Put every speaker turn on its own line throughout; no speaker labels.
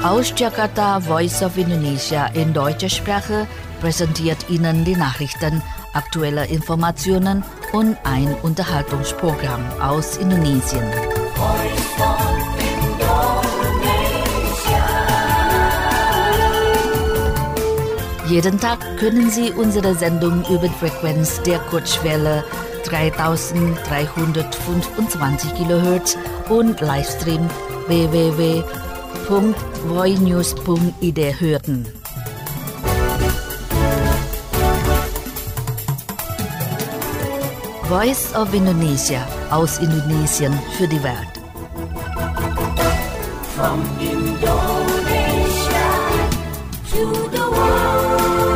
Aus Jakarta, Voice of Indonesia in deutscher Sprache präsentiert Ihnen die Nachrichten, aktuelle Informationen und ein Unterhaltungsprogramm aus Indonesien. Voice of Indonesia. Jeden Tag können Sie unsere Sendung über die Frequenz der Kurzwelle 3325 kHz und Livestream www.voinews.id hören. Voice of Indonesia aus Indonesien für die Welt. From Indonesia to the world.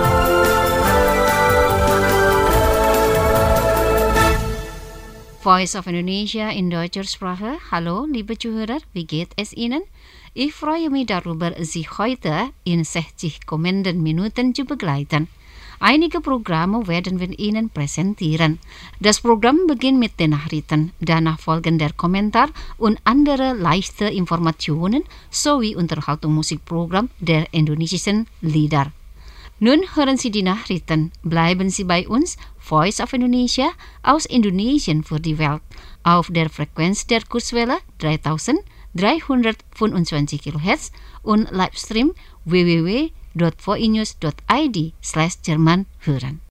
Voice of Indonesia in deutscher Sprache. Hallo, liebe Zuhörer, wie geht es Ihnen? Ich freue mich darüber, Sie heute in 60 kommenden Minuten zu begleiten. Einige Programme werden wir Ihnen präsentieren. Das Programm beginnt mit den Nachrichten, danach folgen der Kommentar und andere leichte Informationen sowie Unterhaltungsmusikprogramm der indonesischen Lieder. Nun hören Sie die Nachrichten. Bleiben Sie bei uns, Voice of Indonesia aus Indonesien für die Welt, auf der Frequenz der Kurzwelle 3325 kHz und Livestream www.voinews.id/Jerman hören.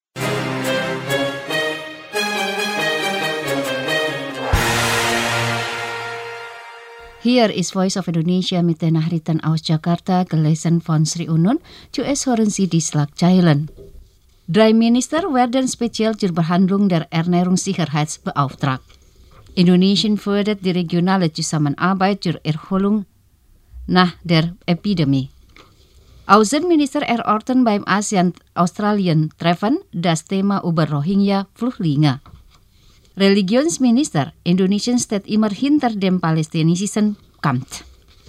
Hier ist Voice of Indonesia mit den Nachrichten aus Jakarta, gelesen von Sri Unun. Zuerst hören Sie die Schlagzeilen. 3 Minister werden speziell zur Behandlung der Ernährungssicherheitsbeauftragt. Indonesien fördert die regionale Zusammenarbeit zur Erholung nach der Epidemie. Außenminister erörtern beim ASEAN-Australien-Treffen das Thema über Rohingya-Flüchtlinge. Religionsminister, Indonesien steht immer hinter dem palästinensischen Kampf.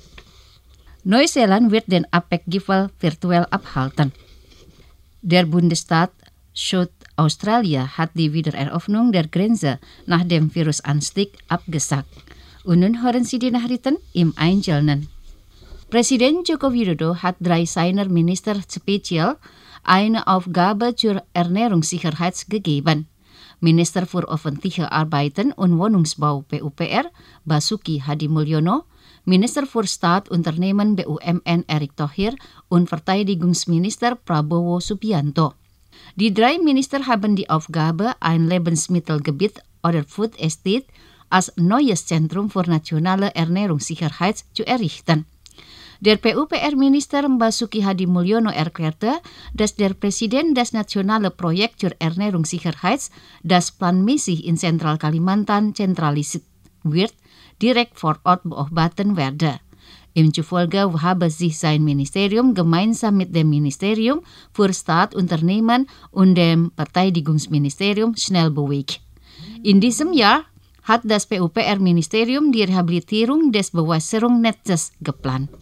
Neuseeland wird den APEC-Gipfel virtuell abhalten. Der Bundesstaat Südaustralia hat die Wiedereröffnung der Grenze nach dem Virusanstieg abgesagt. Und nun hören Sie die Nachrichten im Einzelnen. Präsident Joko Widodo hat 3 seiner Minister speziell eine Aufgabe zur Ernährungssicherheit gegeben. Minister für öffentliche Arbeiten und Wohnungsbau PUPR, Basuki Hadimulyono, Minister für Staat, Unternehmen BUMN Erick Thohir und Verteidigungsminister Prabowo Subianto. Die 3 Minister haben die Aufgabe, ein Lebensmittelgebiet oder Food Estate als neues Zentrum für nationale Ernährungssicherheit zu errichten. Der PUPR-Minister Basuki Hadimulyono erklärte, dass der Präsident das nationale Projekt zur Ernährungssicherheit, das planmäßig in Zentral-Kalimantan zentralisiert wird, direkt vor Ort beobachten werde. Ihm zufolge habe sich sein Ministerium gemeinsam mit dem Ministerium für Staat, Unternehmen und dem Verteidigungsministerium schnell bewegt. In diesem Jahr hat das PUPR-Ministerium die Rehabilitierung des Bewässerungsnetzes geplant.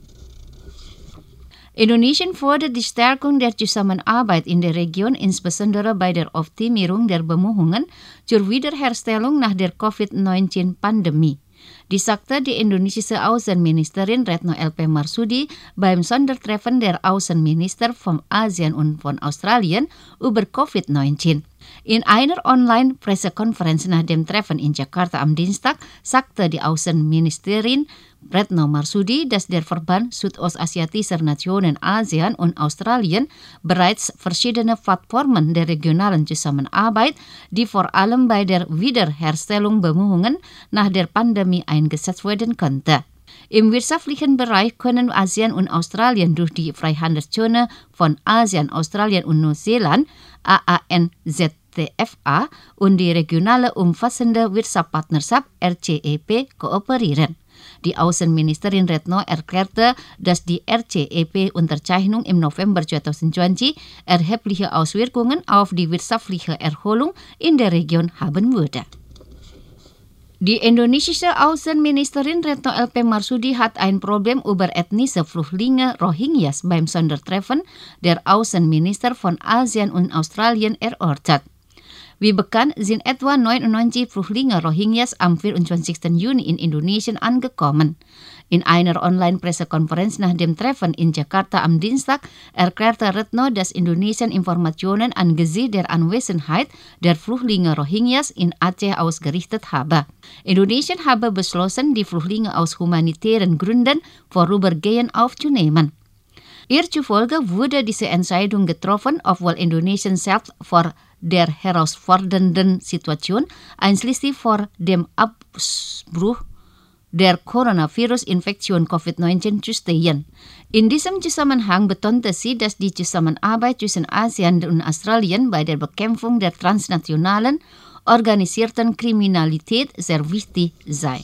Indonesien fordert die Stärkung der Zusammenarbeit in der Region, insbesondere bei der Optimierung der Bemühungen zur Wiederherstellung nach der Covid-19-Pandemie. Dies sagte die indonesische Außenministerin Retno LP Marsudi beim Sondertreffen der Außenminister von ASEAN und von Australien über Covid-19. In einer Online-Pressekonferenz nach dem Treffen in Jakarta am Dienstag sagte die Außenministerin Retno Marsudi, dass der Verband Südostasiatischer Nationen ASEAN und Australien bereits verschiedene Plattformen der regionalen Zusammenarbeit, die vor allem bei der Wiederherstellung Bemühungen nach der Pandemie eingesetzt werden könnte. Im wirtschaftlichen Bereich können ASEAN und Australien durch die Freihandelszone von ASEAN, Australien und Neuseeland AANZTFA und die regionale umfassende Wirtschaftspartnerschaft RCEP kooperieren. Die Außenministerin Retno erklärte, dass die RCEP-Unterzeichnung im November 2020 erhebliche Auswirkungen auf die wirtschaftliche Erholung in der Region haben würde. Die indonesische Außenministerin Retno LP Marsudi hat ein Problem über ethnische Flüchtlinge Rohingyas beim Sondertreffen der Außenminister von ASEAN und Australien erörtert. Wie bekannt sind etwa 99 Flüchtlinge Rohingyas am 24. Juni in Indonesien angekommen. In einer Online-Pressekonferenz nach dem Treffen in Jakarta am Dienstag erklärte Retno, dass Indonesien Informationen angesichts der Anwesenheit der Flüchtlinge Rohingyas in Aceh ausgerichtet habe. Indonesien habe beschlossen, die Flüchtlinge aus humanitären Gründen vorübergehend aufzunehmen. Ihr zufolge wurde diese Entscheidung getroffen, obwohl Indonesien selbst vor der herausfordernden Situation, einschließlich vor dem Ausbruch der Coronavirus-Infektion COVID-19 zu stehen. In diesem Zusammenhang betonte sie, dass die Zusammenarbeit zwischen ASEAN und Australien bei der Bekämpfung der transnationalen organisierten Kriminalität sehr wichtig sei.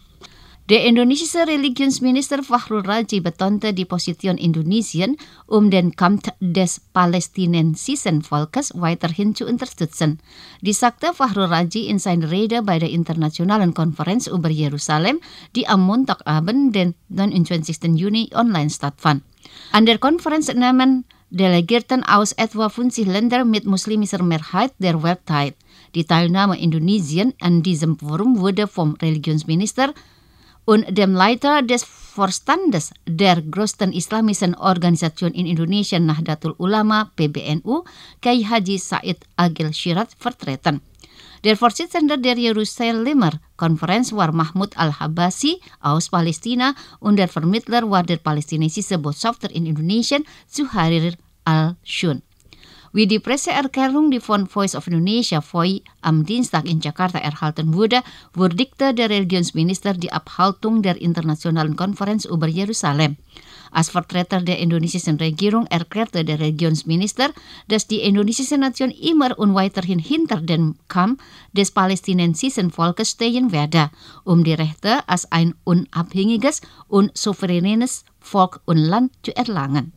Der indonesische Religionsminister Fakhrul Razi betonte die Position Indonesien, den Kampf des palästinensischen Volkes weiterhin zu unterstützen. Dies sagte Fakhrul Razi in seiner Rede bei der internationalen Konferenz über Jerusalem, die am Montagabend, den 29. Juni, online stattfand. An der Konferenz nahmen Delegierten aus etwa 50 Ländern mit muslimischer Mehrheit der Welt teil. Die Teilnahme Indonesien an diesem Forum wurde vom Religionsminister und dem Leiter des Vorstandes der größten islamischen Organisation in Indonesia, Nahdlatul Ulama (PBNU), Kiai Haji Said Agil Siraj vertreten. Der Vorsitzende der Jerusalemer Konferenz war Mahmoud Al-Habasi aus Palästina und der Vermittler war der palästinensische Botschafter in Indonesien, Zuhair Al-Shun. Wie die Presseerklärung, die von Voice of Indonesia (VOI) am Dienstag in Jakarta erhalten wurde, würdigte der Religionsminister die Abhaltung der internationalen Konferenz über Jerusalem. Als Vertreter der indonesischen Regierung erklärte der Religionsminister, dass die indonesische Nation immer und weiterhin hinter dem Kampf des palästinensischen Volkes stehen werde, die Rechte als ein unabhängiges und souveränes Volk und Land zu erlangen.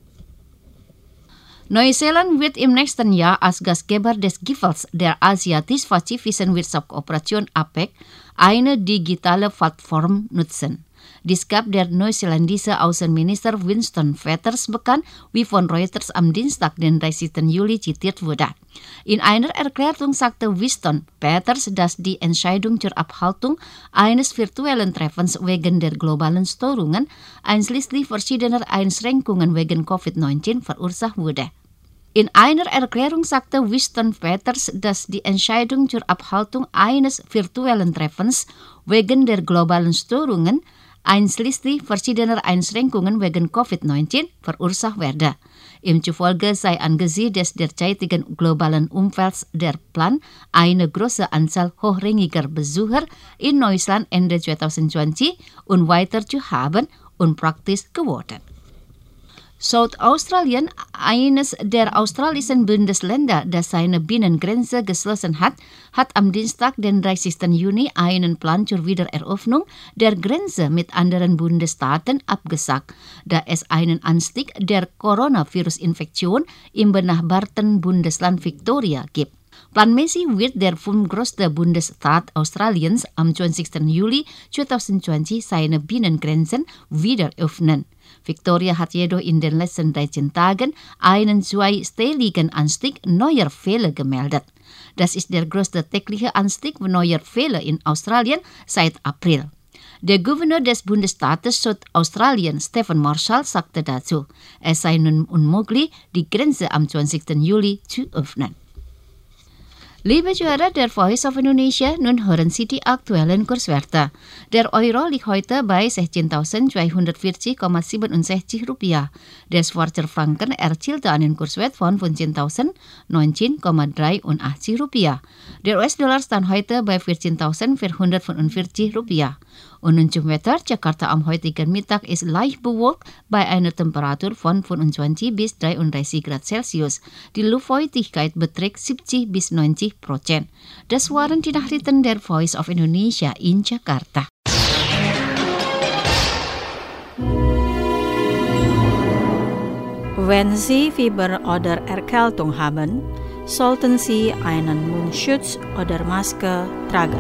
Neuseeland wird im nächsten Jahr als Gastgeber des Gipfels der Asiatisch-Pazifischen Wirtschaftskooperation APEC eine digitale Plattform nutzen. Dies gab der neuseeländische Außenminister Winston Peters bekannt, wie von Reuters am Dienstag, den 30. Juli, zitiert wurde. In einer Erklärung sagte Winston Peters, dass die Entscheidung zur Abhaltung eines virtuellen Treffens wegen der globalen Störungen, einschließlich verschiedener Einschränkungen wegen COVID-19, verursacht wurde. In einer Erklärung sagte Winston Peters, dass die Entscheidung zur Abhaltung eines virtuellen Treffens wegen der globalen Störungen, einschließlich verschiedener Einschränkungen wegen COVID-19, verursacht werde. Ihm zufolge sei angesichts des derzeitigen globalen Umfelds der Plan, eine große Anzahl hochrangiger Besucher in Neuseeland Ende 2020 und weiter zu haben und praktisch geworden. Südaustralien, eines der australischen Bundesländer, das seine Binnengrenze geschlossen hat, hat am Dienstag, den 30. Juni, einen Plan zur Wiedereröffnung der Grenze mit anderen Bundesstaaten abgesagt, da es einen Anstieg der Coronavirus-Infektion im benachbarten Bundesland Victoria gibt. Planmäßig wird der fünftgrößte Bundesstaat Australiens am 20. Juli 2020 seine Binnengrenzen wieder öffnen. Victoria hat jedoch in den letzten 13 Tagen einen zweistelligen Anstieg neuer Fälle gemeldet. Das ist der größte tägliche Anstieg neuer Fälle in Australien seit April. Der Gouverneur des Bundesstaates Südaustralien, Stephen Marshall, sagte dazu, es sei nun unmöglich, die Grenze am 20. Juli zu öffnen. Liebe Zuhörer der Voice of Indonesia, nun hören Sie die aktuellen Kurswerte. Der Euro liegt heute bei 16.240,67 Rupiah. Der Schweizer Franken erzielte einen Kurswert von 15.019,83 Rupiah. Der US-Dollar stand heute bei 14.445 Rupiah. Und nun zum Wetter. Jakarta am heutigen Mittag ist leicht bewölkt bei einer Temperatur von 25 bis 33 Grad Celsius. Die Luftfeuchtigkeit beträgt 70 bis 90%. Das waren die Nachrichten der Voice of Indonesia in Jakarta.
Wenn Sie Fieber oder Erkältung haben, sollten Sie einen Mundschutz oder Maske tragen.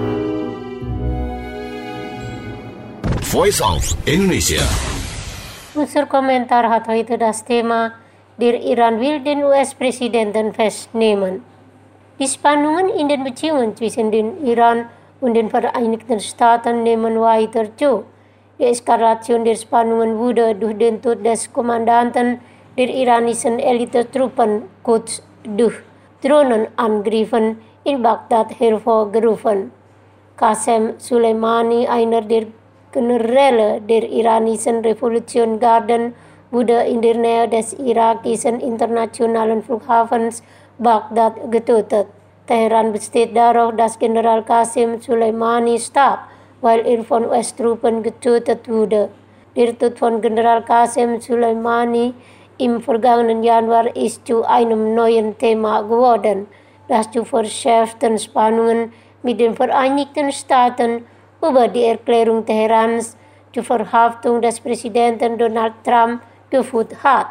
Voice of Indonesia.
Unsur Kommentar hat heute das Thema, der Iran will den US-Präsidenten festnehmen. Die Spannungen in den Beziehungen zwischen den Iran und den Vereinigten Staaten nehmen weiter zu. Die Eskalation der Spannungen wurde durch den Tod des Kommandanten der iranischen Elitetruppen kurz durch Drohnenangriffen in Bagdad hervorgerufen. Qasem Soleimani, einer der Generäle der iranischen Revolutionsgarden, wurde in der Nähe des irakischen internationalen Flughafens Bagdad getötet. Teheran besteht darauf, dass General Qasem Soleimani starb, weil er von US-Truppen getötet wurde. Der Tod von General Qasem Soleimani im vergangenen Januar ist zu einem neuen Thema geworden, das zu verschärften Spannungen mit den Vereinigten Staaten über die Erklärung Teherans zur Verhaftung des Präsidenten Donald Trump geführt hat.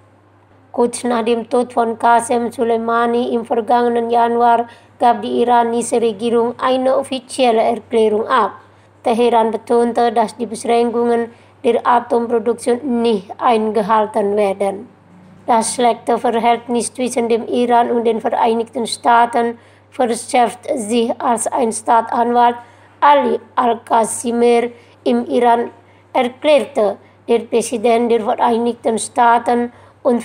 Kurz nach dem Tod von Qasem Soleimani im vergangenen Januar gab die iranische Regierung eine offizielle Erklärung ab. Teheran betonte, dass die Beschränkungen der Atomproduktion nicht eingehalten werden. Das schlechte Verhältnis zwischen dem Iran und den Vereinigten Staaten verschärft sich, als ein Staatsanwalt Ali Al-Qasimi im Iran erklärte, der Präsident der Vereinigten Staaten und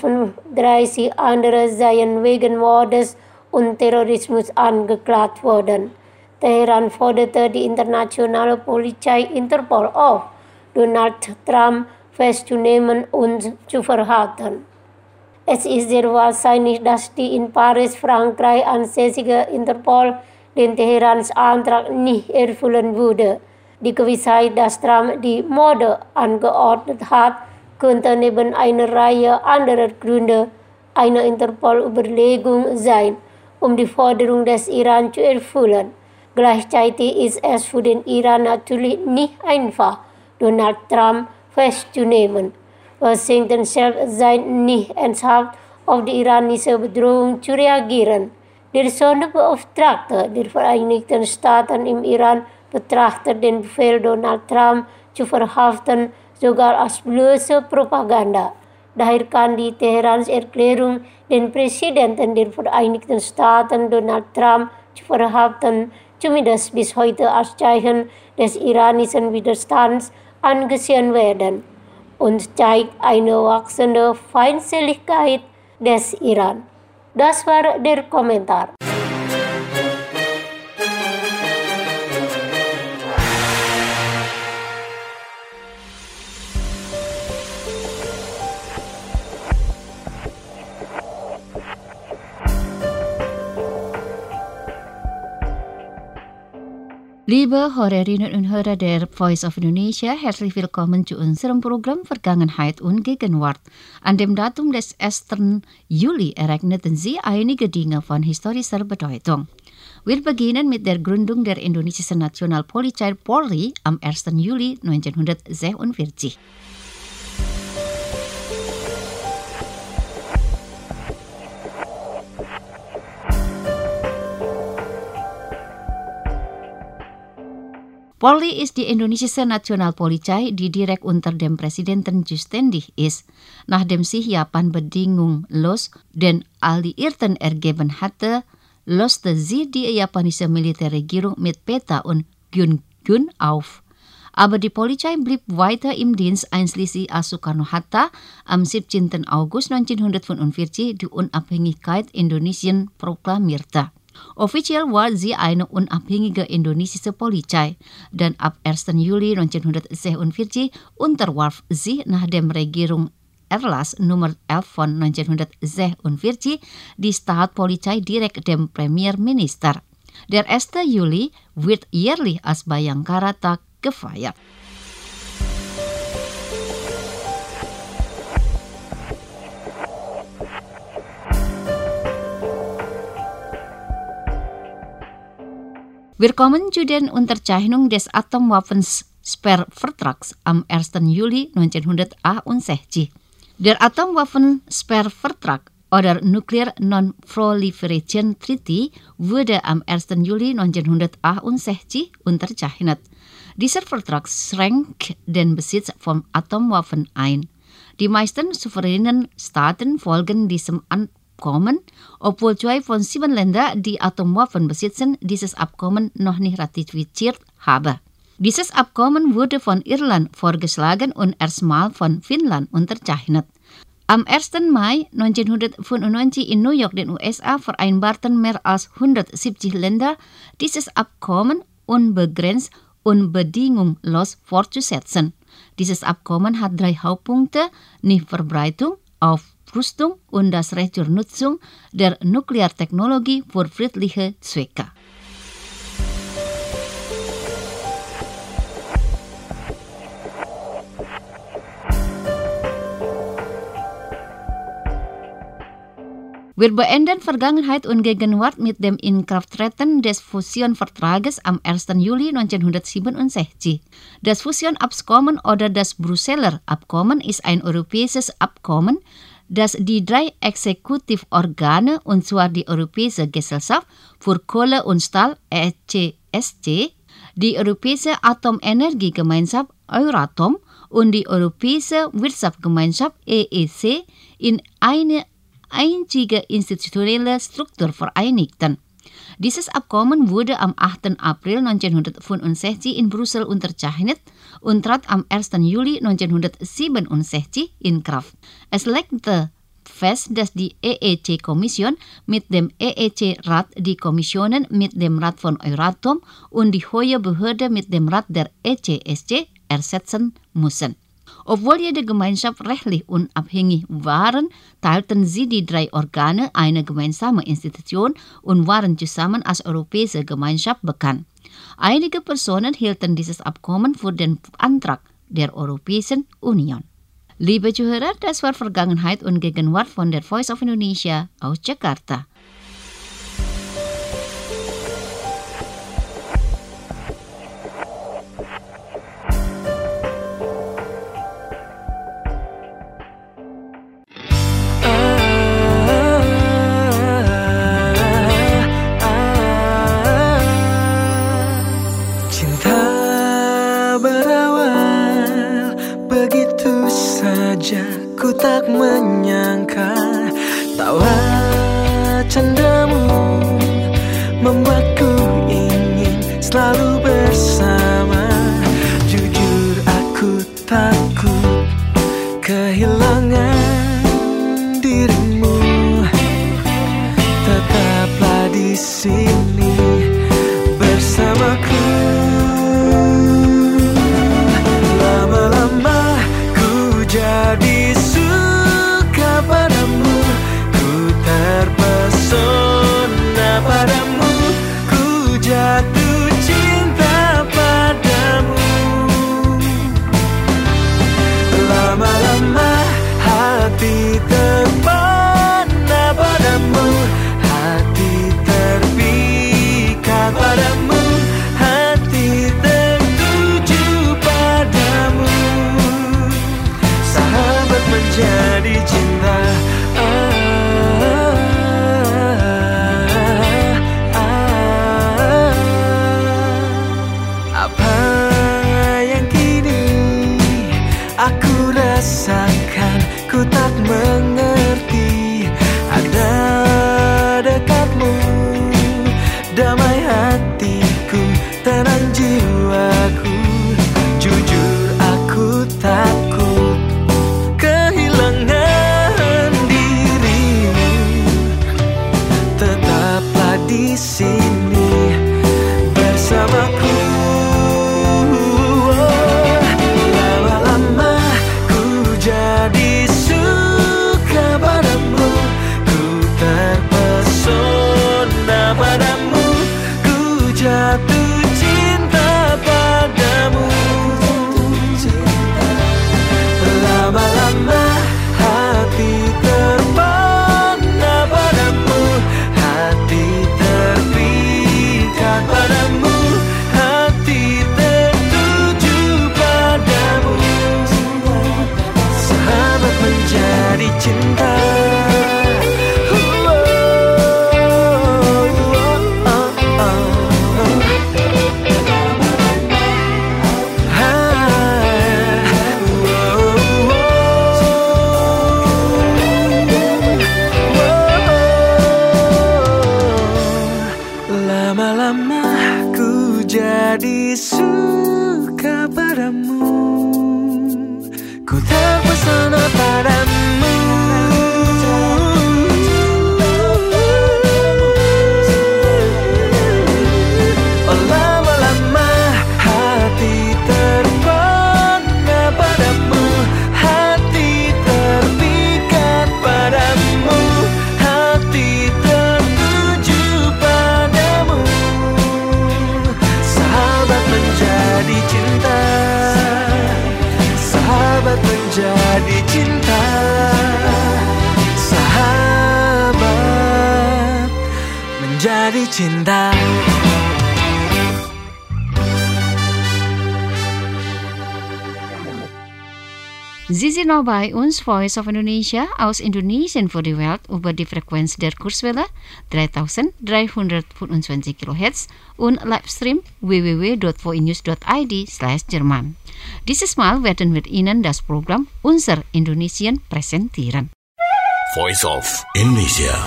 35 andere seien wegen Mordes und Terrorismus angeklagt worden. Teheran forderte die internationale Polizei Interpol auf, Donald Trump festzunehmen und zu verhaften. Es ist sehr wahrscheinlich, dass die in Paris, Frankreich ansässige Interpol den Teherans Antrag nicht erfüllen würde. Die Gewissheit, dass Trump die Morde angeordnet hat, könnte neben einer Reihe anderer Gründe eine Interpol-Überlegung sein, um die Forderung des Iran zu erfüllen. Gleichzeitig ist es für den Iran natürlich nicht einfach, Donald Trump festzunehmen. Washington selbst sei nicht ernsthaft auf die iranische Bedrohung zu reagieren. Der Sonderbeauftragte der Vereinigten Staaten im Iran betrachtet den Befehl, Donald Trump zu verhaften, sogar als bloße Propaganda. Daher kann die Teherans Erklärung, den Präsidenten der Vereinigten Staaten, Donald Trump, zu verhaften, zumindest bis heute als Zeichen des iranischen Widerstands angesehen werden und zeigt eine wachsende Feindseligkeit des Iran. Das war der Kommentar.
Liebe Hörerinnen und Hörer der Voice of Indonesia, herzlich willkommen zu unserem Programm Vergangenheit und Gegenwart. An dem Datum des 1. Juli ereigneten sich einige Dinge von historischer Bedeutung. Wir beginnen mit der Gründung der indonesischen Nationalpolizei Polri am 1. Juli 1946. Polri ist die indonesische Nationalpolizei, die direkt unter dem Präsidenten Justendi ist, nachdem sich Japan bedingungslos den Alliierten ergeben hatte, löste sie die japanische Militärregierung mit Peta und Gyungun auf. Aber die Polizei blieb weiter im Dienst, einschließlich als Soekarno-Hatta am 17. August 1945 die Unabhängigkeit Indonesien proklamierte. Offiziell war sie eine unabhängige indonesische Polizei, denn ab 1. Juli 1946 unterwarf sie nach dem Regierungserlass Nummer 11 von 1946 die Staatspolizei direkt dem Premierminister. Der 1. Juli wird jährlich als Bayangkara-Tag gefeiert. Wir kommen zu der Unterzeichnung des Atomwaffensperrvertrags am 1. Juli 1961. Der Atomwaffensperrvertrag oder Nuclear Non-Proliferation Treaty wurde am 1. Juli 1961 unterzeichnet. Dieser Vertrag schränkt den Besitz von Atomwaffen ein. Die meisten souveränen Staaten folgen diesem Abkommen, obwohl 2 von 7 Ländern die Atomwaffen besitzen, dieses Abkommen noch nicht ratifiziert habe. Dieses Abkommen wurde von Irland vorgeschlagen und erstmal von Finnland unterzeichnet. Am 1. Mai 1995 in New York, den USA, vereinbarten mehr als 170 Länder, dieses Abkommen unbegrenzt und bedingungslos fortzusetzen. Dieses Abkommen hat 3 Hauptpunkte: Nichtverbreitung, Aufrüstung und das Recht zur Nutzung der Nukleartechnologie für friedliche Zwecke. Wir beenden Vergangenheit und Gegenwart mit dem Inkrafttreten des Fusionvertrages am 1. Juli 1967. Das Fusionabkommen oder das Brüsseler Abkommen ist ein europäisches Abkommen, das die 3 Exekutivorgane, und zwar die Europäische Gesellschaft für Kohle und Stahl (ECSC), die Europäische Atomenergiegemeinschaft Euratom und die Europäische Wirtschaftsgemeinschaft EEC in eine einzige institutionelle Struktur vereinigten. Dieses Abkommen wurde am 8. April 1965 in Brüssel unterzeichnet und trat am 1. Juli 1967 in Kraft. Es legte fest, dass die EEC-Kommission mit dem EEC-Rat die Kommissionen mit dem Rat von Euratom und die Hohe Behörde mit dem Rat der ECSC ersetzen müssen. Obwohl jede Gemeinschaft rechtlich unabhängig waren, teilten sie die 3 Organe eine gemeinsame Institution und waren zusammen als Europäische Gemeinschaft bekannt. Einige Personen hielten dieses Abkommen für den Antrag der Europäischen Union. Liebe Zuhörer, das war Vergangenheit und Gegenwart von der Voice of Indonesia aus Jakarta.
Ku tak menyangka tawa candamu membuatku ingin selalu bersama. Jujur aku takut kehilangan dirimu. Tetaplah di sini bersamaku. Lama-lama ku jadi suka padamu, ku terpesona padamu, ku jatuh cinta padamu. Lama-lama hati terpana padamu, hati terpikat padamu, hati tertuju padamu. Sahabat menjadi cinta. Apa yang kini aku rasakan, ku tak mengerti. Ada dekatmu, damai hatiku, tenang jiwaku. Jujur aku takut kehilangan dirimu. Tetaplah di sini bersamaku. Lama-lama ku jadi suka padamu, ku terpesona padamu. Oh lama-lama hati terbang padamu, hati terpikat padamu, hati tertuju padamu. Sahabat menjadi cinta, sahabat menjadi cinta, sahabat menjadi cinta.
Sie sind noch bei uns, Voice of Indonesia, aus Indonesien für die Welt über die Frequenz der Kurzwelle 3325 kHz und Livestream www.voinews.id/Jerman. Dieses Mal werden wir Ihnen das Programm Unser Indonesien präsentieren.
Voice of Indonesia.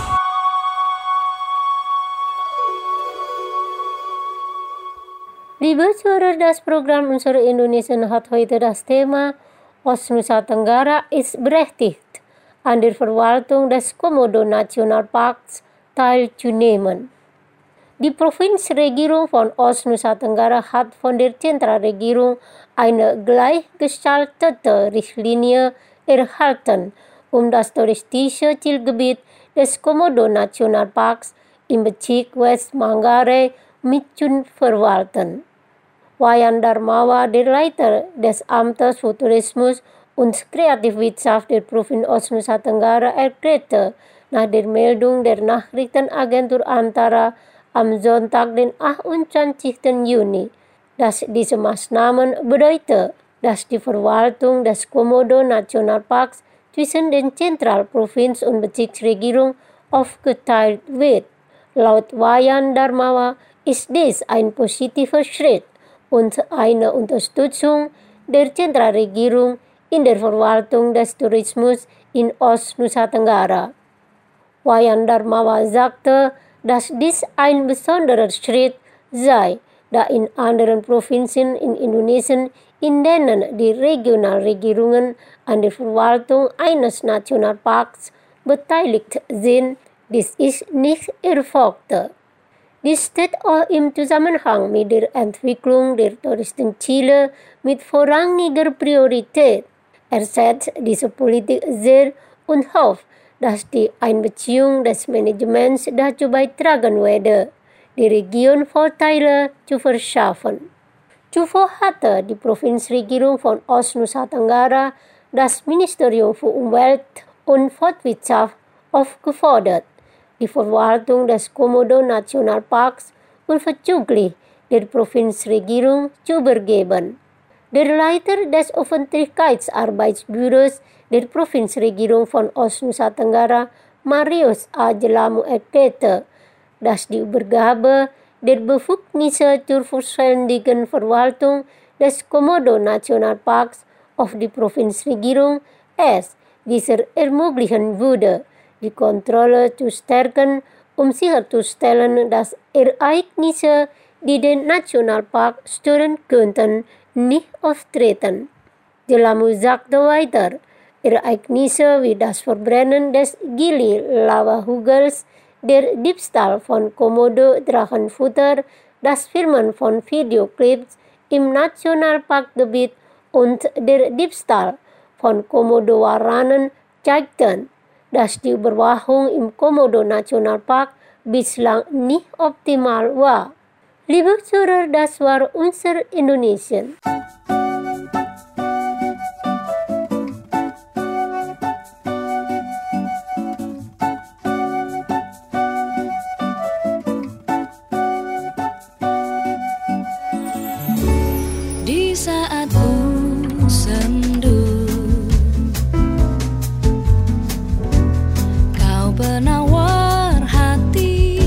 Liebe Zuhörer, das Programm Unsere Indonesien hat heute das Thema Os Nusa Tenggara ist berechtigt, an der Verwaltung des Komodo-Nationalparks teilzunehmen. Die Provinzregierung von Os Nusa Tenggara hat von der Zentralregierung eine gleichgestaltete Richtlinie erhalten, das touristische Zielgebiet des Komodo-Nationalparks im Bezirk West Manggarai mit zu verwalten. Wayan Darmawa, der Leiter des Amtes für Tourismus und Kreativwirtschaft der Provinz Os Nusa Tenggara, erklärte nach der Meldung der Nachrichtenagentur Antara am Sonntag, den 28. Juni, dass diese Maßnahmen bedeuten, dass die Verwaltung des Komodo-Nationalparks zwischen den Zentral-, Provinz- und Bezirksregierung aufgeteilt wird. Laut Wayan Darmawa ist dies ein positiver Schritt und eine Unterstützung der Zentralregierung in der Verwaltung des Tourismus in Os Nusa Tenggara. Wayan Darmawa sagte, dass dies ein besonderer Schritt sei, da in anderen Provinzen in Indonesien, in denen die Regionalregierungen an der Verwaltung eines Nationalparks beteiligt sind, dies ist nicht erfolgte. Dies steht auch im Zusammenhang mit der Entwicklung der Touristenziele mit vorrangiger Priorität. Er setzt diese Politik sehr und hofft, dass die Einbeziehung des Managements dazu beitragen werde, die Region Vorteile zu verschaffen. Zuvor hatte die Provinzregierung von Os Nusa Tenggara das Ministerium für Umwelt und Forstwirtschaft aufgefordert, die Verwaltung des Komodo-Nationalparks unverzüglich der Provinzregierung zu übergeben. Der Leiter des Öffentlichkeitsarbeitsbüros der Provinzregierung von Os Nusa Tenggara, Marius A. Jelamu, erklärte, dass die Übergabe der Befugnisse zur vollständigen Verwaltung des Komodo-Nationalparks auf die Provinzregierung es dieser ermöglichen würde, die Kontrolle zu stärken, sicherzustellen, dass Ereignisse, die den Nationalpark stören könnten, nicht auftreten. Jelamu sagte weiter, Ereignisse wie das Verbrennen des Gili-Lava-Hügels, der Diebstahl von Komodo-Drachenfutter, das Filmen von Videoclips im Nationalparkgebiet und der Diebstahl von Komodo-Waranen zeigten, dass die Überwachung im Komodo-Nationalpark bislang nicht optimal war. Liebe Zuhörer, das war unser Indonesien.
Di saat ku sendu, kau penawar hati.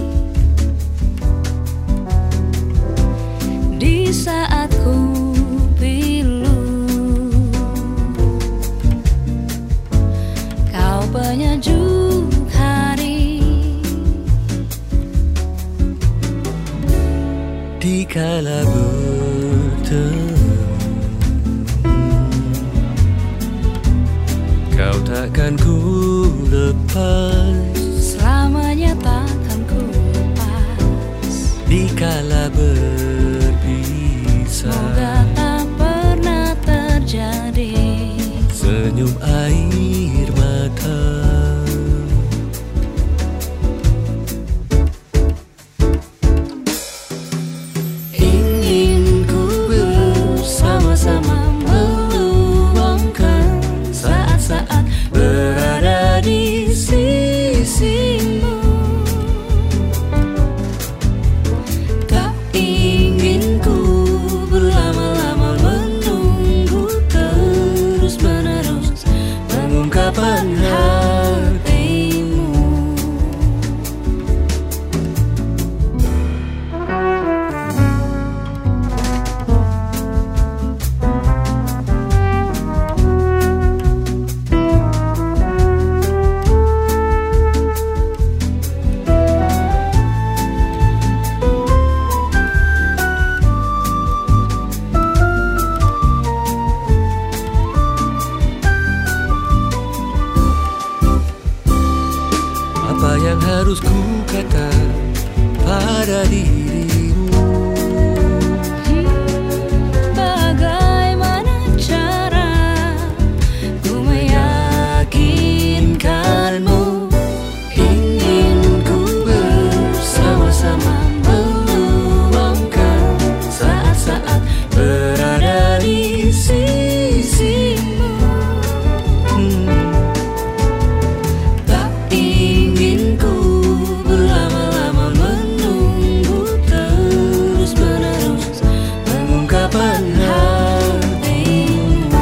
Di saat ku pilu, kau penyejuk hari.
Dikala bertemu takkan ku lepas,
selamanya takkan ku lepas.
Dikala berpisah,
semoga tak pernah terjadi.
Senyum air mata,
Ingin ku bersama-sama meluangkan saat-saat berada di sisimu. Tak ingin ku berlama-lama menunggu terus-menerus pengungkapan hatimu.
apa yang harus ku kata pada dirimu?
Bagaimana cara ku meyakinkanmu? Ingin ku bersama-sama meluangkan saat-saat berada di sisimu. Tak ingin ku berlama-lama menunggu terus-menerus pengungkapan hatimu.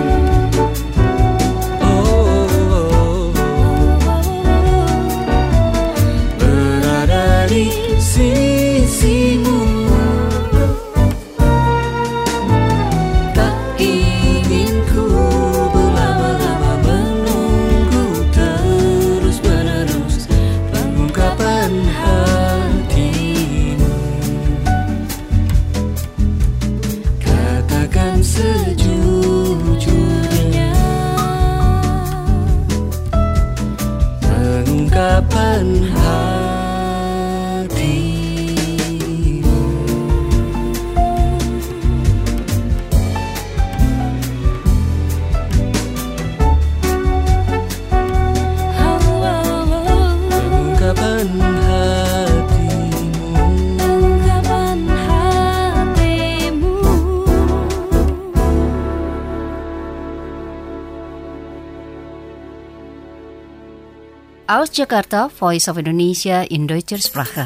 Berada di sisimu. Tak ingin ku berlama-lama menunggu terus-menerus pengungkapan hatimu. Katakan sejujurnya pengungkapan hatimu. Pengungkapan hatimu. Pengungkapan hatimu.
Aus Jakarta, Voice of Indonesia in Deutscher Sprache.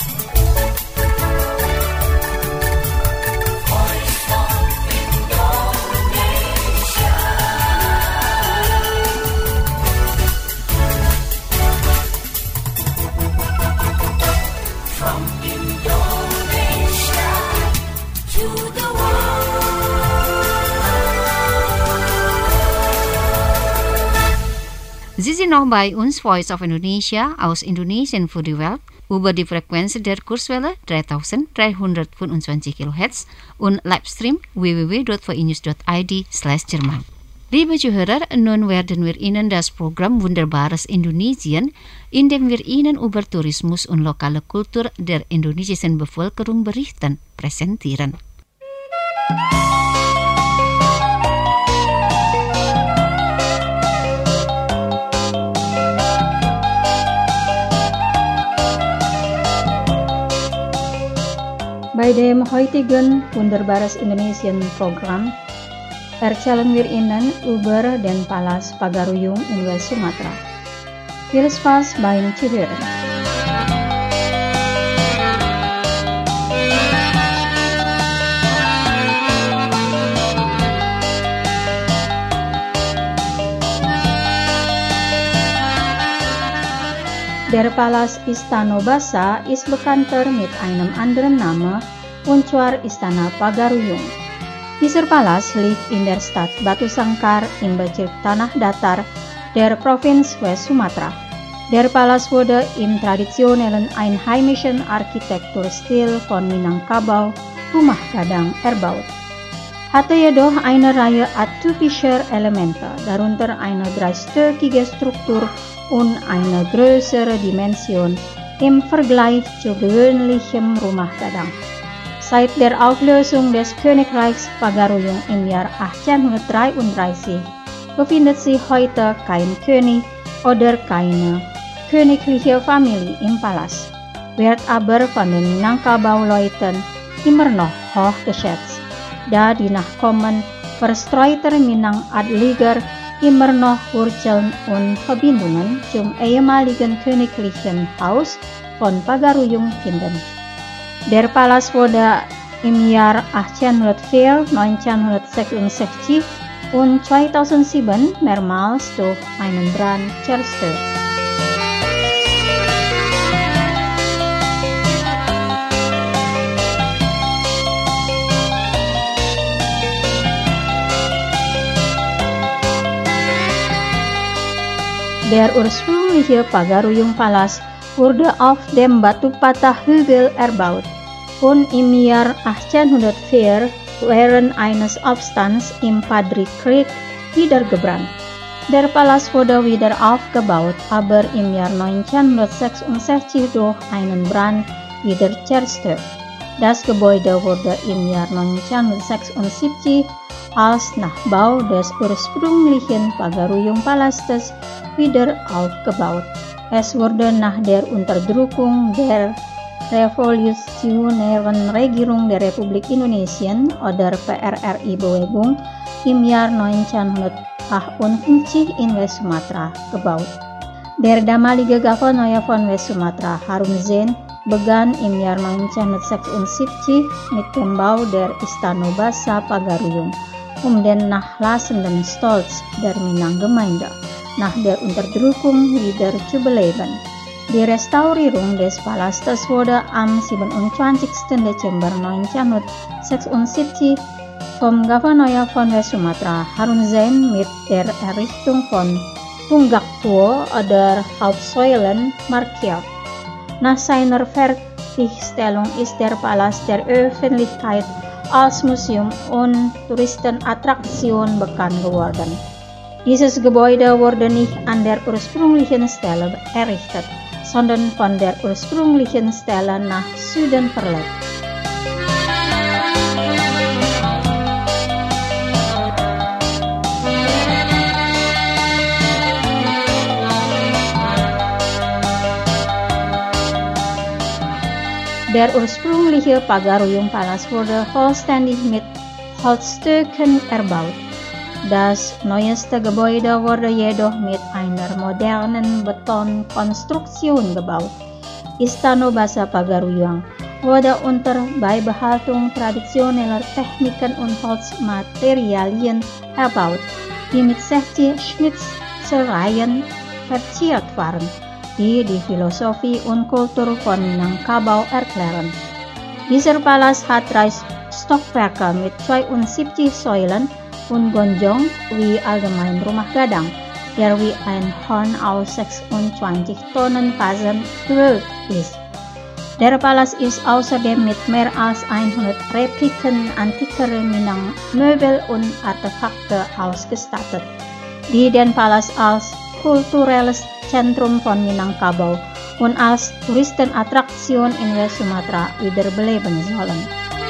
Sie sind noch bei uns, Voice of Indonesia, aus Indonesien für die Welt, über die Frequenz der Kurzwelle 3325 kHz und Livestream www.voinews.id/Jerman. Liebe Zuhörer, nun werden wir Ihnen das Programm Wunderbares Indonesien, in dem wir Ihnen über Tourismus und lokale Kultur der indonesischen Bevölkerung berichten, präsentieren.
Bei dem heutigen Wunderbares Indonesien Programm erzählen wir Ihnen über den Palast Pagaruyung in West Sumatra. Viel Spaß beim Zuhören. Der Palast Istana Basa ist bekannter mit einem anderen Namen, und zwar Istana Pagaruyung. Dieser Palast liegt in der Stadt Batu Sangkar im Bezirk Tanah Datar der Provinz West Sumatra. Der Palast wurde im traditionellen einheimischen Architekturstil von Minangkabau, Rumah Gadang, erbaut. hatte jedoch eine Reihe atypischer Elemente, darunter eine dreistöckige Struktur und eine größere Dimension im Vergleich zu gewöhnlichem Rumahgadang. Seit der Auflösung des Königreichs Pagaruyung im Jahr 1833 befindet sich heute kein König oder keine königliche Familie im Palast, wird aber von den Minangkabau-Leuten immer noch hoch geschätzt, da die Nachkommen verstreuter Minang-Adliger immer noch Wurzeln und Verbindungen zum ehemaligen königlichen Haus von Pagaruyung finden. Der Palast wurde im Jahr 1804, 1966 und 2007 mehrmals durch einen Brand zerstört. Der ursprüngliche Pagaruyung Palast wurde auf dem Batu-Patah-Hügel erbaut und im Jahr 1804 während eines Aufstands im Padri Creek niedergebrannt. Der Palast wurde wieder aufgebaut, aber im Jahr 1966 durch einen Brand wieder zerstört. Das Gebäude wurde im Jahr 1976 als Nachbau des ursprünglichen Pagaruyung Palastes wieder aufgebaut. Es wurde nach der Unterdrückung der Revolutionären Regierung der Republik Indonesia oder PRRI-Bewegung im Jahr 1958 in West Sumatra gebaut. Der damalige Gouverneur von West Sumatra, Harun Zain, begann im Jahr 1976 mit dem Bau der Istana Basa Pagaruyung, den nachlassenden Stolz der Minang-Gemeinde nach der Unterdrückung wieder zu beleben. Die Restaurierung des Palastes wurde am 27. Dezember 1976 vom Gouverneur von West Sumatra, Harun Zain, mit der Errichtung von Tunggak Tua oder Hauptsäulen markiert. Nach seiner Fertigstellung ist der Palast der Öffentlichkeit als Museum und Touristenattraktion bekannt geworden. Dieses Gebäude wurde nicht an der ursprünglichen Stelle errichtet, sondern von der ursprünglichen Stelle nach Süden verlegt. Der ursprüngliche Pagaruyung Palast wurde vollständig mit Holzstücken erbaut. Das neueste Gebäude wurde jedoch mit einer modernen Betonkonstruktion gebaut. Istana Basa Pagaruyung wurde unter Beibehaltung traditioneller Techniken und Holzmaterialien erbaut, die mit 60 Schnitzereien verziert waren, die die Philosophie und Kultur von Minangkabau erklären. Dieser Palast hat 3 Stockwerke mit 72 Säulen und Gonjong wie allgemein Rumahgadang, der wie ein Horn aus 26 Tonnen Fasen gewölbt ist. Der Palast ist außerdem mit mehr als 100 Repliken antiker Minang-Möbel und Artefakte ausgestattet, die den Palast als kulturelles Zentrum von Minangkabau und als Touristenattraktion in West Sumatra wiederbeleben sollen.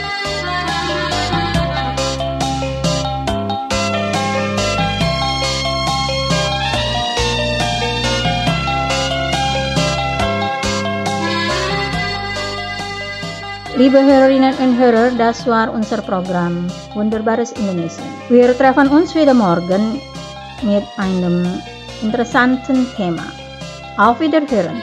Liebe Hörerinnen und Hörer, das war unser Programm Wunderbares Indonesien. Wir treffen uns wieder morgen mit einem interessanten Thema. Auf Wiederhören!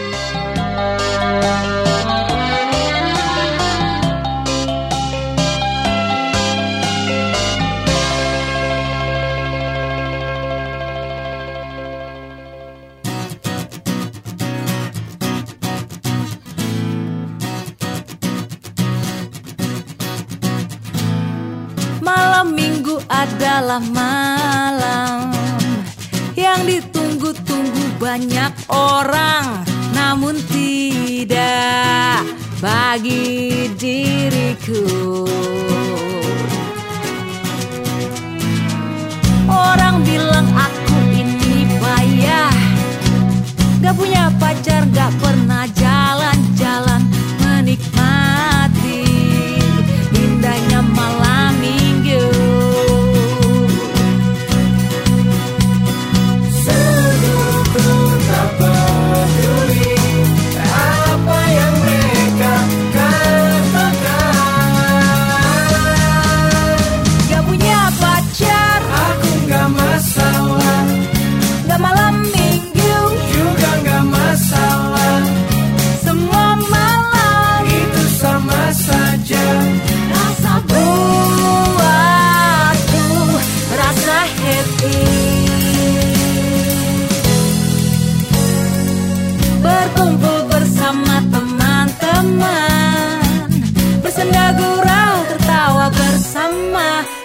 Malam minggu adalah malam yang ditunggu-tunggu banyak orang, namun tidak bagi diriku.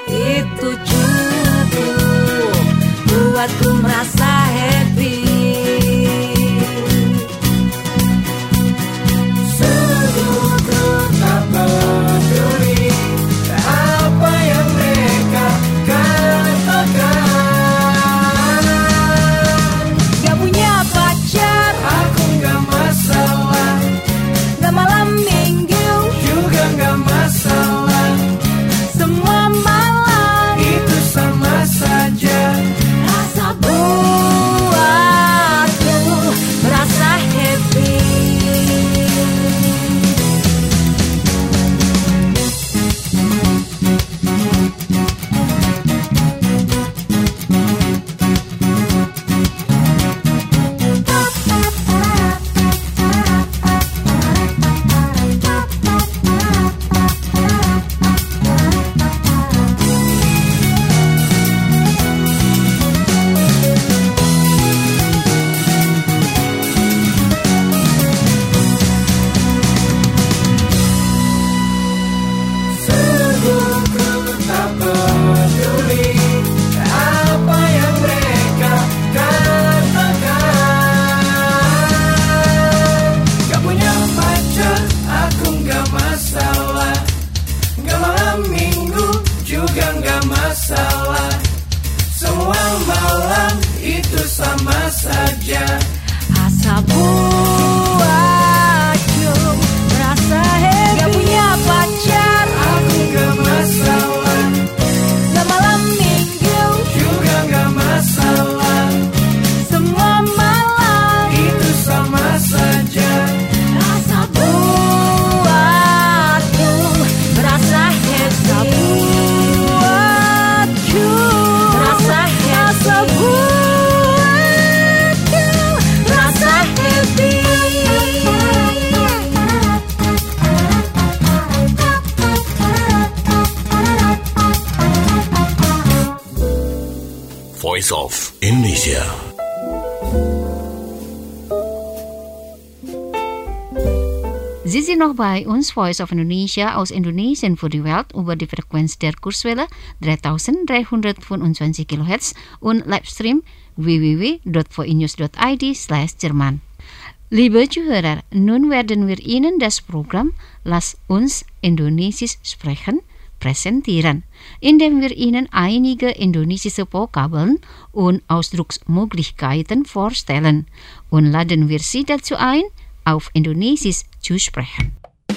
itu cukup buatku merasa happy.
Sungguh ku tak peduli apa yang mereka katakan.
Gak punya pacar,
Aku gak masalah,
gak malam minggu,
juga gak masalah.
semua malam
Itu sama saja.
rasa buatku merasa happy.
Sungguh ku tak peduli apa yang mereka katakan. Gak punya pacar, aku gak masalah. Gak malam minggu, juga gak masalah. Semua malam itu sama saja.
Asa buatku merasa happy. Gak punya pacar,
Aku gak masalah,
gak malam minggu,
juga gak masalah.
semua malam
Itu sama saja.
rasa buatku merasa happy. Buatku merasa happy. Rasa buatku merasa happy.
Voice of Indonesia.
Sie sind noch bei uns, Voice of Indonesia aus Indonesien für die Welt über die Frequenz der Kurzwelle 3325 kHz und Livestream www.voinews.id/Jerman. Liebe Zuhörer, nun werden wir Ihnen das Programm Lass uns Indonesisch sprechen präsentieren, indem wir Ihnen einige indonesische Vokabeln und Ausdrucksmöglichkeiten vorstellen und laden wir Sie dazu ein, auf Indonesisch zu sprechen.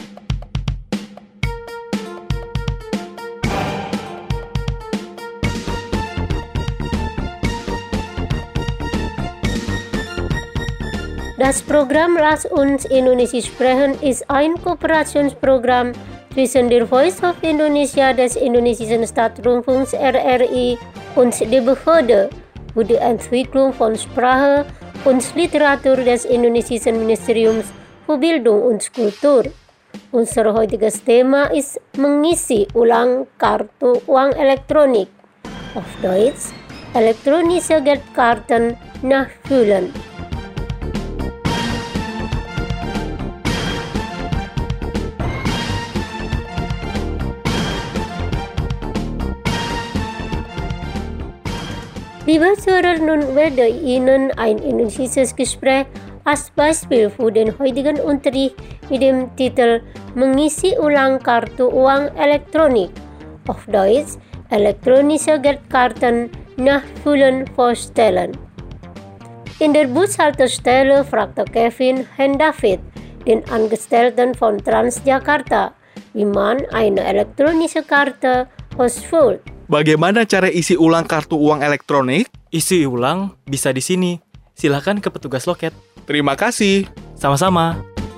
Das Programm Lass uns Indonesisch sprechen ist ein Kooperationsprogramm zwischen der Voice of Indonesia des indonesischen Staatsrundfunks RRI und der Behörde für die Entwicklung von Sprache und Literatur des indonesischen Ministeriums für Bildung und Kultur. Unser heutiges Thema ist mengisi ulang kartu uang elektronik. Auf Deutsch, elektronische Geldkarten nachfüllen. Liebe Zuhörer, nun werde ich Ihnen ein indonesisches Gespräch als Beispiel für den heutigen Unterricht mit dem Titel Mengisi ulang kartu uang elektronik, auf Deutsch elektronische Geldkarten nachfüllen vorstellen. In der Bushaltestelle fragte Kevin Herrn David, den Angestellten von Transjakarta, wie man eine elektronische Karte ausfüllt.
Bagaimana cara isi ulang kartu uang elektronik?
Isi ulang bisa di sini. Silakan ke petugas loket.
Terima kasih.
Sama-sama.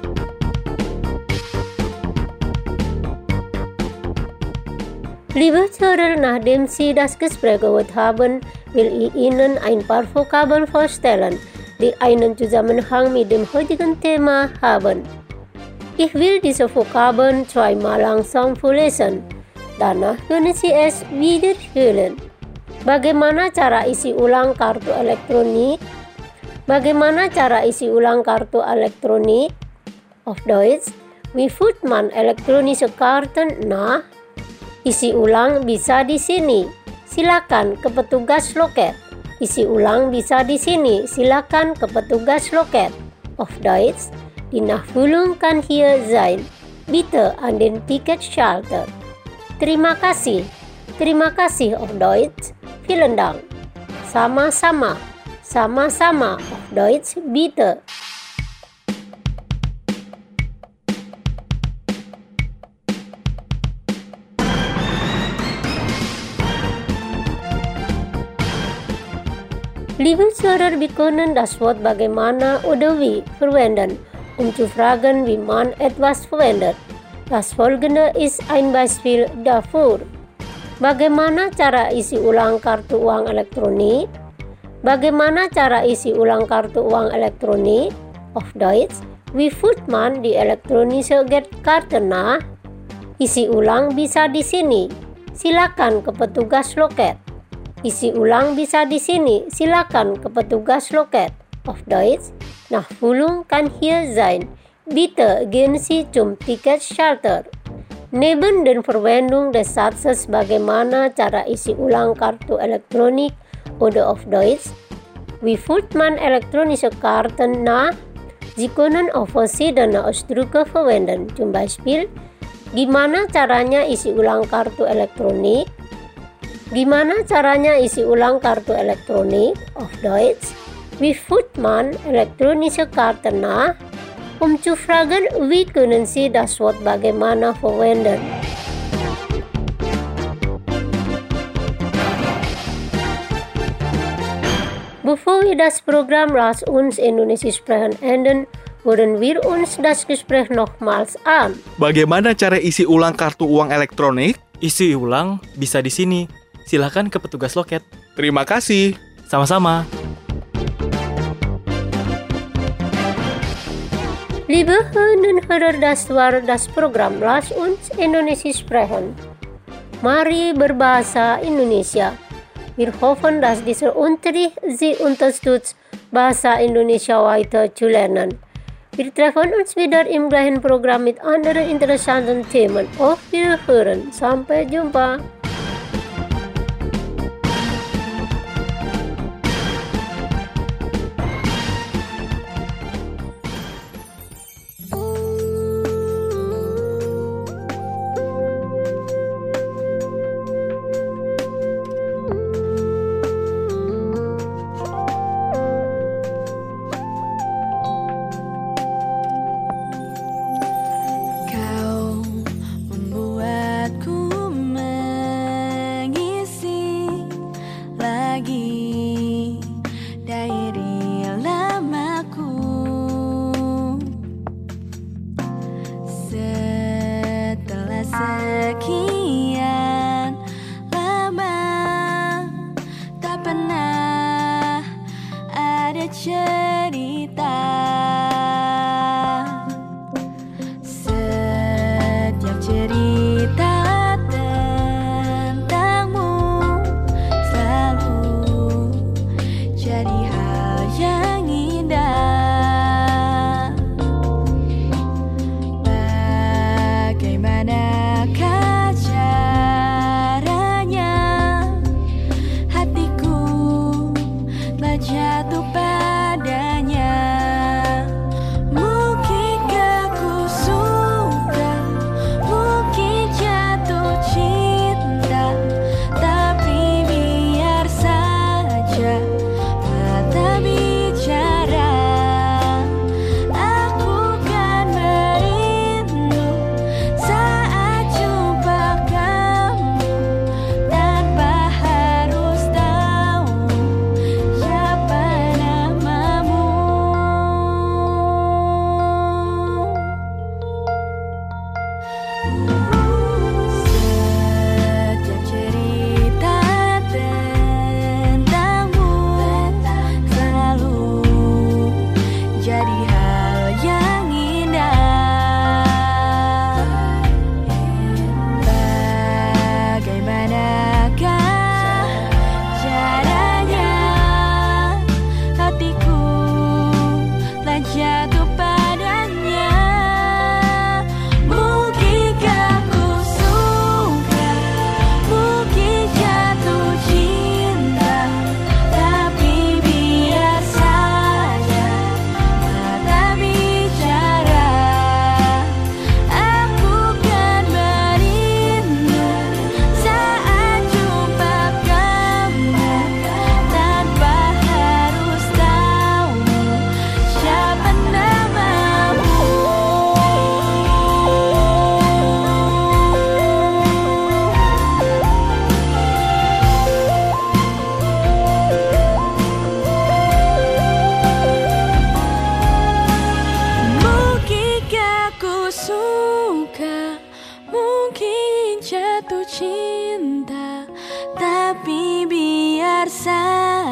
Liebe Zuhörer, nachdem Sie das Gespräch gehört haben, will ich Ihnen ein paar Vokabeln vorstellen, die einen Zusammenhang mit dem heutigen Thema haben. Ich will diese Vokabeln zweimal langsam vorlesen. Danach können Sie es wiederholen. Bagaimana cara isi ulang kartu elektronik? Bagaimana cara isi ulang kartu elektronik? Auf Deutsch, wie füllt man elektronische Karten nach? Isi ulang bisa di sini. Silakan ke petugas loket. Isi ulang bisa di sini. Silakan ke petugas loket. Auf Deutsch, die Nachfüllung kann hier sein. Bitte an den Ticketschalter. Terima kasih. Terima kasih auf Deutsch. Vielen Dank. Sama-sama. Sama-sama auf Deutsch bitte. Liebe Zuhörer, wir können das Wort bagaimana oder wie verwenden, zu fragen, wie man etwas verwendet. Das folgende ist ein Beispiel dafür. Bagaimana cara isi ulang kartu uang elektronik? Bagaimana cara isi ulang kartu uang elektronik? Auf Deutsch, wie füllt man die elektronische Geldkarte nach? Isi ulang bisa di sini. Silakan ke petugas loket. Isi ulang bisa di sini. Silakan ke petugas loket. Auf Deutsch, Nachfüllung kann hier sein. Bitte gehen Sie zum Ticketschalter. Neben der Verwendung des Satzes bagaimana cara isi ulang kartu elektronik oder auf Deutsch, wie füllt man elektronische Karten nach? Sie können auch verschiedene Ausdrücke verwenden. Zum Beispiel, gimana caranya isi ulang kartu elektronik? Gimana caranya isi ulang kartu elektronik? Auf Deutsch, wie füllt man elektronische Karten nach? Zu fragen, wie können Sie das Wort bagaimana verwenden? Bevor wir das Programm Lass uns Indonesisch sprechen enden, hören wir uns das Gespräch nochmals an.
Bagaimana cara isi ulang kartu uang elektronik?
Isi ulang bisa di sini. Silakan ke petugas loket.
Terima kasih.
Sama-sama.
Liebe Hörerinnen und Hörer, das war das Programm Lass uns Indonesisch sprechen. Mari berbahasa Indonesia. Wir hoffen, dass dieser Unterricht Sie unterstützt, Bahasa Indonesia weiter zu lernen. Wir treffen uns wieder im gleichen Programm mit anderen interessanten Themen. Auf Wiederhören. Sampai jumpa.
Kau membuatku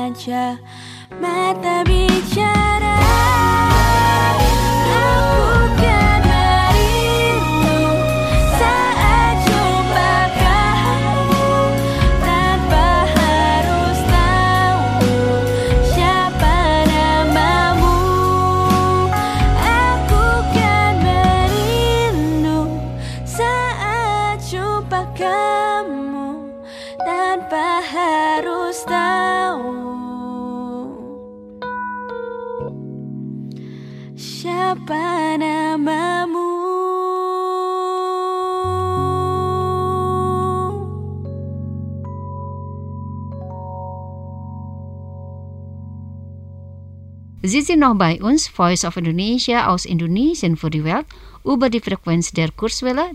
saja mata bicara. Aku kan merindu saat jumpa kamu, tanpa harus tahu siapa namamu. Aku kan merindu saat jumpa kamu, tanpa harus tahu siapa namamu.
Sie sind noch bei uns, Voice of Indonesia aus Indonesien für die Welt, über die Frequenz der Kurzwelle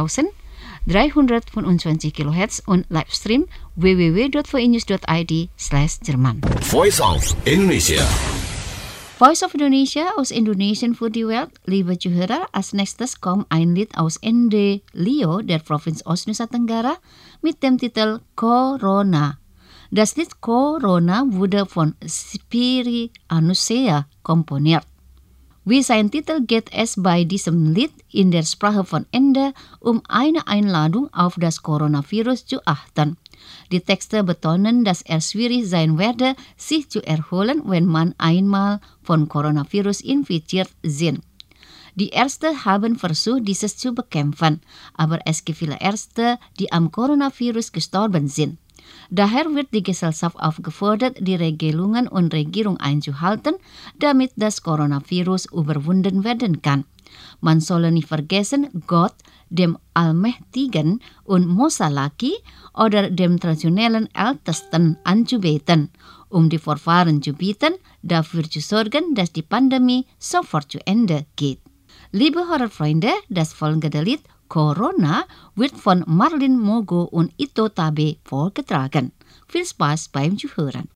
3325 kHz und Livestream www.voinews.id/Jerman.
Voice of Indonesia.
Voice of Indonesia aus Indonesien für die Welt, liebe Zuhörer, als nächstes kommt ein Lied aus ND Lio der Provinz Nusa Tenggara mit dem Titel Corona. Das Lied Corona wurde von Spiri Anusea komponiert. Wie sein Titel geht es bei diesem Lied in der Sprache von Ende eine Einladung auf das Coronavirus zu achten. Die Texte betonen, dass es schwierig sein werde, sich zu erholen, wenn man einmal von Coronavirus infiziert sind. Die Ärzte haben versucht, dieses zu bekämpfen, aber es gibt viele Ärzte, die am Coronavirus gestorben sind. Daher wird die Gesellschaft aufgefordert, die Regelungen und Regierung einzuhalten, damit das Coronavirus überwunden werden kann. Man solle nicht vergessen, Gott, dem Allmächtigen und Mosalaki oder dem traditionellen Ältesten anzubeten, um die Vorfahren zu bieten, dafür zu sorgen, dass die Pandemie sofort zu Ende geht. Liebe Horrorfreunde, das folgende Lied Corona wird von Marlin Mogo und Ito Tabe vorgetragen. Viel Spaß beim Zuhören.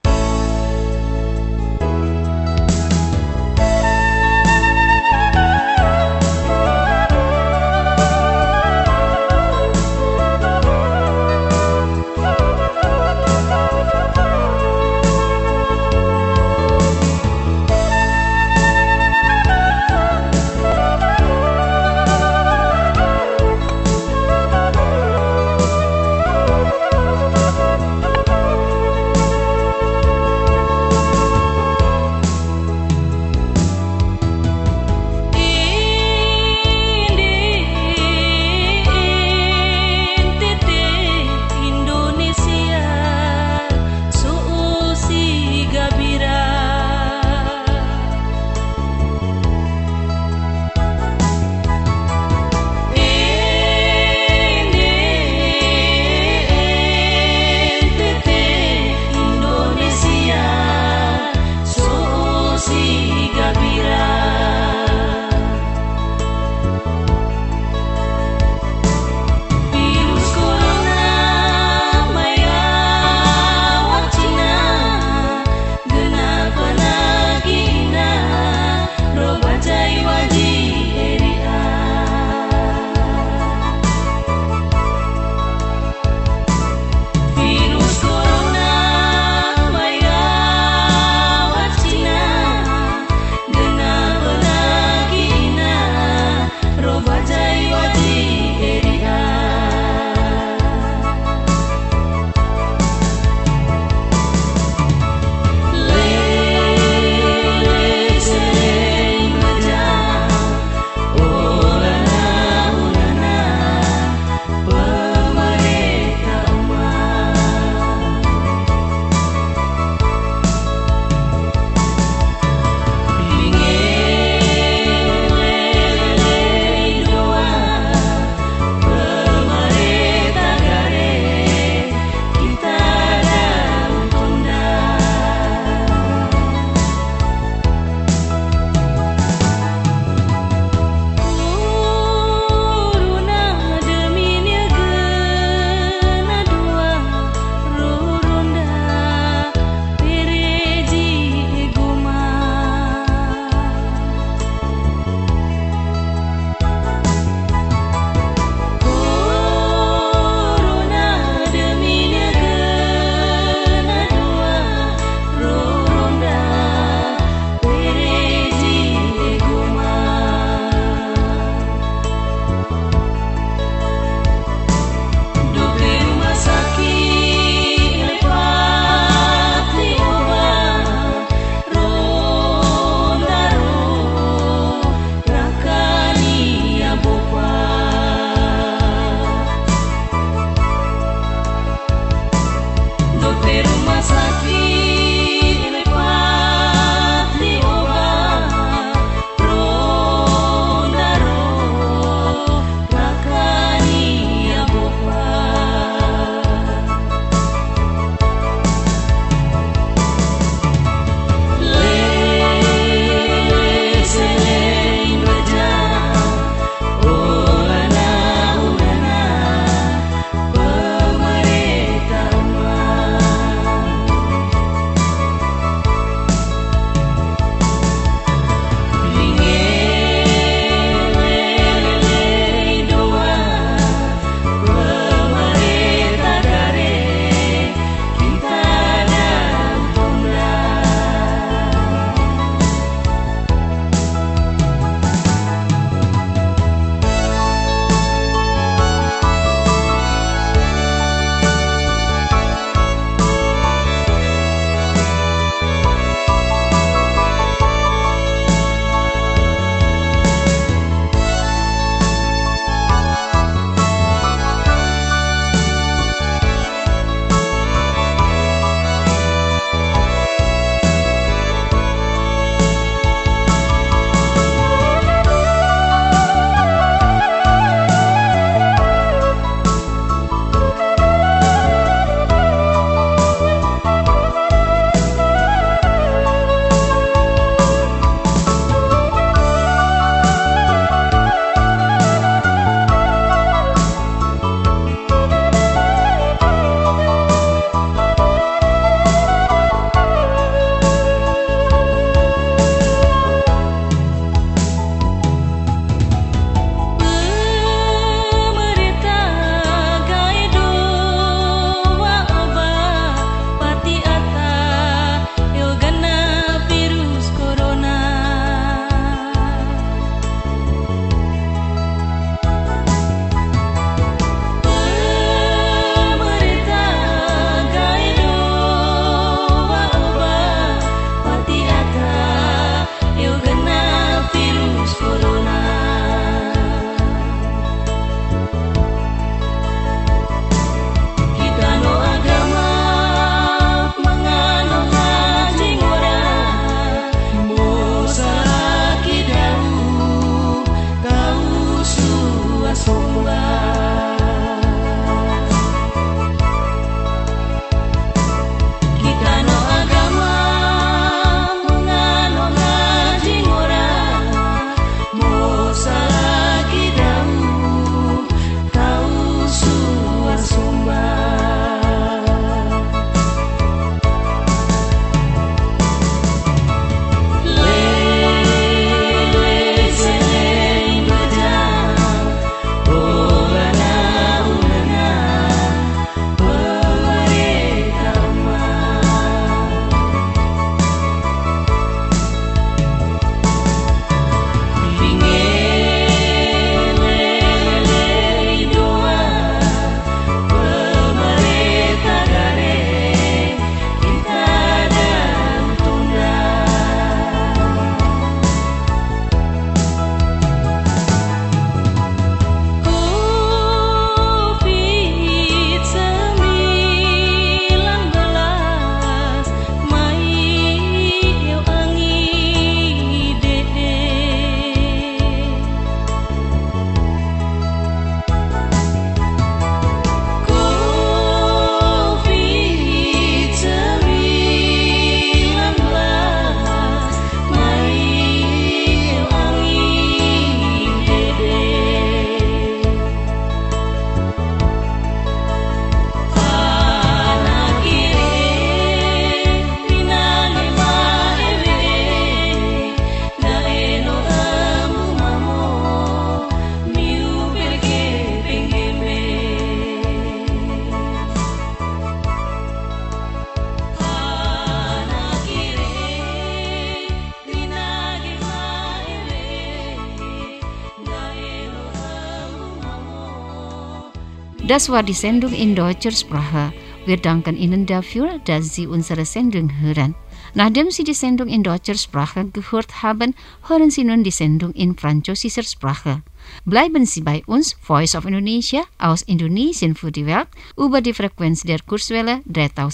Das war die Sendung in deutscher Sprache. Wir danken Ihnen dafür, dass Sie unsere Sendung hören. Nachdem Sie die Sendung in deutscher Sprache gehört haben, hören Sie nun die Sendung in französischer Sprache. Bleiben Sie bei uns, Voice of Indonesia, aus Indonesien für die Welt, über die Frequenz der Kurzwelle 3000,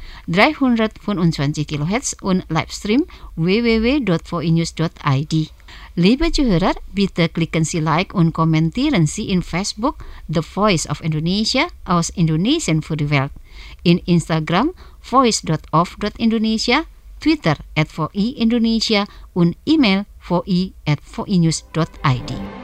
325 kHz und Livestream www.voinews.id. Liebe Zuhörer, bitte klicken Sie Like und kommentieren Sie in Facebook The Voice of Indonesia aus Indonesien für die Welt, in Instagram voice.of.indonesia, Twitter @VOI Indonesia und E-Mail voi@voinews.id.